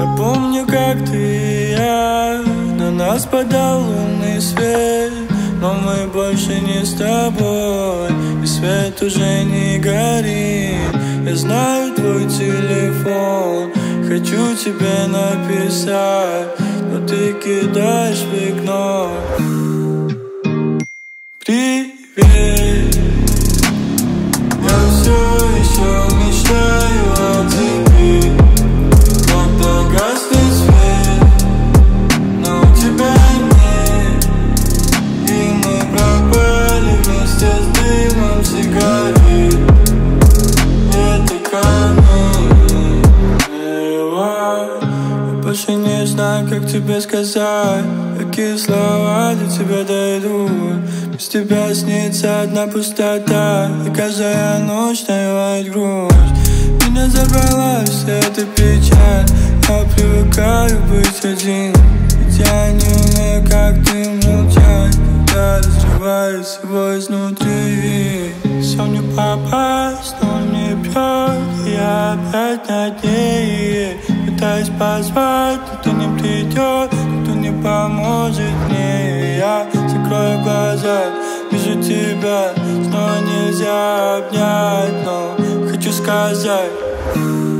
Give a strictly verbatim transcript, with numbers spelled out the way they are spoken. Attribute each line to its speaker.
Speaker 1: Я помню, как ты и я, на нас падал лунный свет, но мы больше не с тобой, и свет уже не горит. Я знаю твой телефон, хочу тебе написать, но ты кидаешь в окно. Привет, я все еще мечтаю о тебе, когда гаснет свет, но у тебя нет, и мы пропали вместе с дымом сигарет. Это камень. Я больше не знаю, как тебе сказать, какие слова до тебя дойдут. Без тебя снится одна пустота, и каждая ночь навевает грусть. Меня забрала вся эта печаль, я привыкаю быть один, ведь я не умею, как ты, молчать, когда разрывает всего изнутри. Сон не попасть, но он не бьет, и я опять над ней пытаюсь позвать, но ты не придет, никто не поможет мне. Я закрою глаза, вижу тебя, снова нельзя обнять, но хочу сказать.